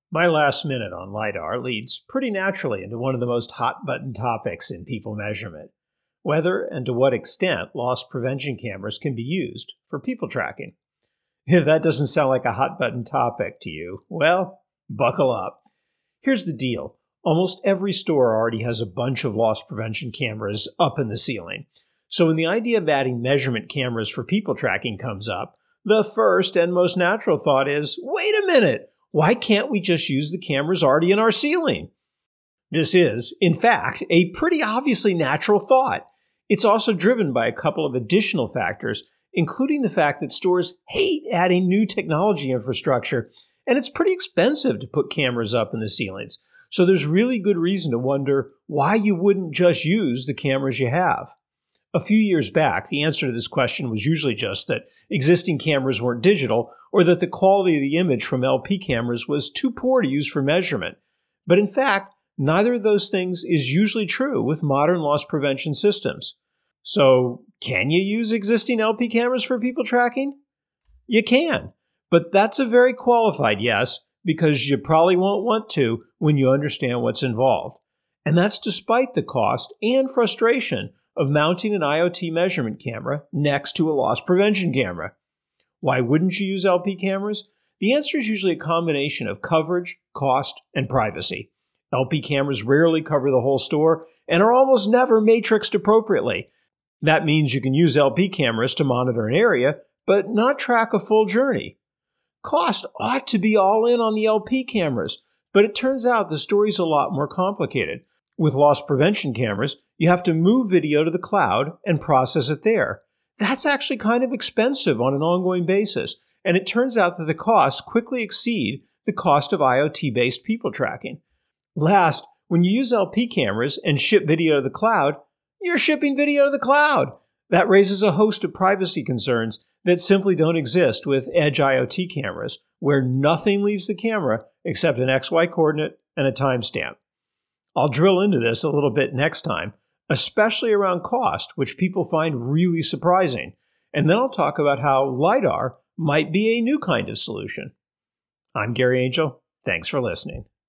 My last minute on LiDAR leads pretty naturally into one of the most hot-button topics in people measurement: whether and to what extent loss prevention cameras can be used for people tracking. If that doesn't sound like a hot-button topic to you, well, buckle up. Here's the deal. Almost every store already has a bunch of loss prevention cameras up in the ceiling. So when the idea of adding measurement cameras for people tracking comes up, the first and most natural thought is, wait a minute! Why can't we just use the cameras already in our ceiling? This is, in fact, a pretty obviously natural thought. It's also driven by a couple of additional factors, including the fact that stores hate adding new technology infrastructure, and it's pretty expensive to put cameras up in the ceilings. So there's really good reason to wonder why you wouldn't just use the cameras you have. A few years back, the answer to this question was usually just that existing cameras weren't digital, or that the quality of the image from LP cameras was too poor to use for measurement. But in fact, neither of those things is usually true with modern loss prevention systems. So, can you use existing LP cameras for people tracking? You can, but that's a very qualified yes, because you probably won't want to when you understand what's involved. And that's despite the cost and frustration of mounting an IoT measurement camera next to a loss prevention camera. Why wouldn't you use LP cameras? The answer is usually a combination of coverage, cost, and privacy. LP cameras rarely cover the whole store and are almost never matrixed appropriately. That means you can use LP cameras to monitor an area, but not track a full journey. Cost ought to be all in on the LP cameras, but it turns out the story's a lot more complicated. With loss prevention cameras, you have to move video to the cloud and process it there. That's actually kind of expensive on an ongoing basis, and it turns out that the costs quickly exceed the cost of IoT-based people tracking. Last, when you use LP cameras and ship video to the cloud, you're shipping video to the cloud. That raises a host of privacy concerns that simply don't exist with edge IoT cameras, where nothing leaves the camera except an XY coordinate and a timestamp. I'll drill into this a little bit next time, especially around cost, which people find really surprising. And then I'll talk about how LiDAR might be a new kind of solution. I'm Gary Angel. Thanks for listening.